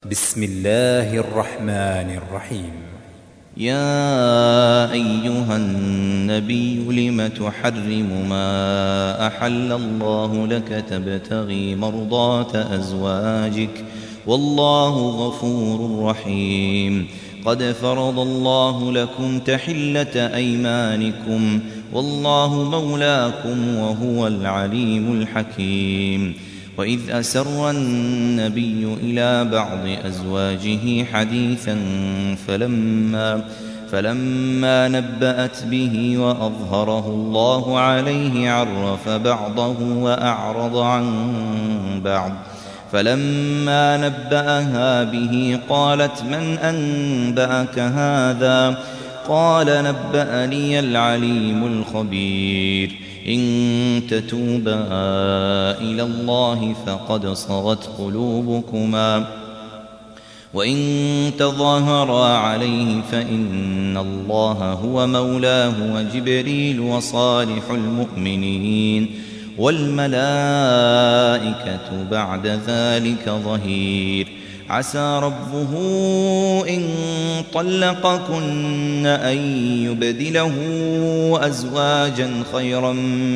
بسم الله الرحمن الرحيم. يا أيها النبي لم تحرم ما أحل الله لك تبتغي مرضات أزواجك والله غفور رحيم. قد فرض الله لكم تحلة أيمانكم والله مولاكم وهو العليم الحكيم. وإذ أسر النبي إلى بعض أزواجه حديثا فلما نبأت به وأظهره الله عليه عرف بعضه وأعرض عن بعض. فلما نبأها به قالت من أنبأك هذا؟ قال نبأني العليم الخبير. إن تتوبا إلى الله فقد صغت قلوبكما وإن تظاهرا عليه فإن الله هو مولاه وجبريل وصالح المؤمنين والملائكة بعد ذلك ظهير. عسى ربه إن طلقكن أن يبدله أزواجا خيرا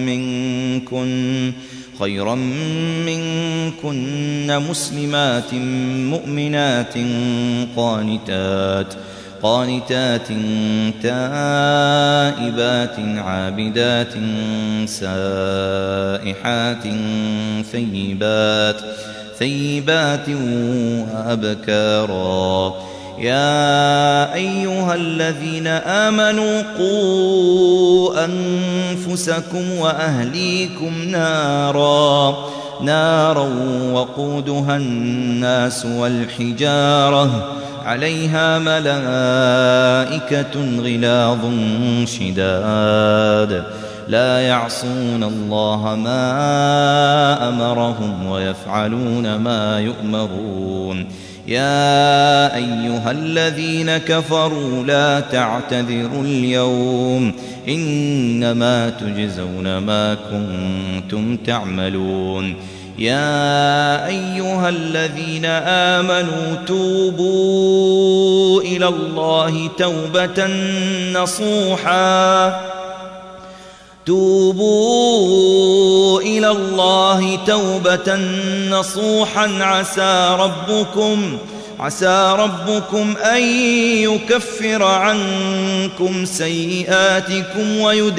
منكن مسلمات مؤمنات قانتات تائبات عابدات سائحات ثيبات وأبكارا. يا أيها الذين آمنوا قوا أنفسكم وأهليكم نارا وقودها الناس والحجارة عليها ملائكة غلاظ شداد لا يعصون الله ما أمرهم ويفعلون ما يؤمرون. يا أيها الذين كفروا لا تعتذروا اليوم إنما تجزون ما كنتم تعملون. يا أيها الذين آمنوا توبوا إلى الله توبة نصوحا عسى ربكم أن يكفر عنكم سيئاتكم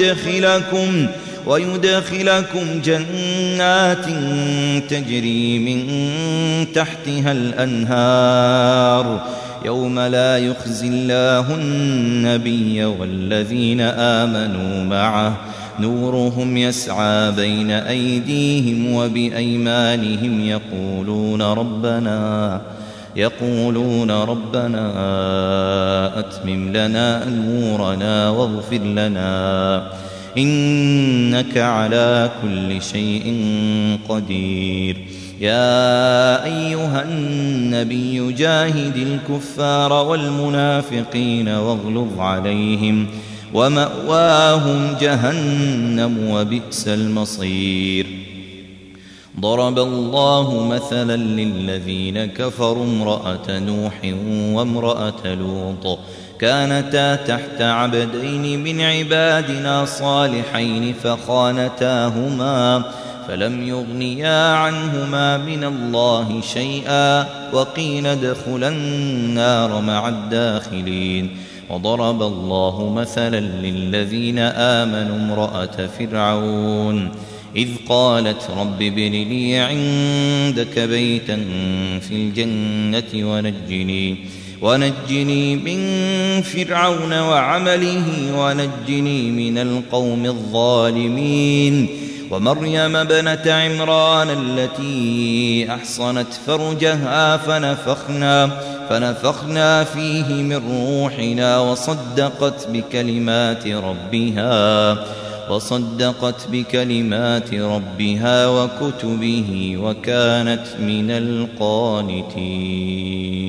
ويدخلكم جنات تجري من تحتها الأنهار يوم لا يخزي الله النبي والذين آمنوا معه نورهم يسعى بين أيديهم وبأيمانهم يقولون ربنا أتمم لنا نورنا واغفر لنا إنك على كل شيء قدير. يا أيها النبي جاهد الكفار والمنافقين واغلظ عليهم ومأواهم جهنم وبئس المصير. ضرب الله مثلا للذين كفروا امرأة نوح وامرأة لوط كانتا تحت عبدين من عبادنا صالحين فخانتاهما فلم يغنيا عنهما من الله شيئا وقيل ادخلا النار مع الداخلين. وضرب الله مثلا للذين آمنوا امرأة فرعون إذ قالت رب ابن لي عندك بيتا في الجنة ونجني من فرعون وعمله ونجني من القوم الظالمين. ومريم ابنة عمران التي أحصنت فرجها فنفخنا فيه من روحنا وصدقت بكلمات ربها وكتبه وكانت من القانتين.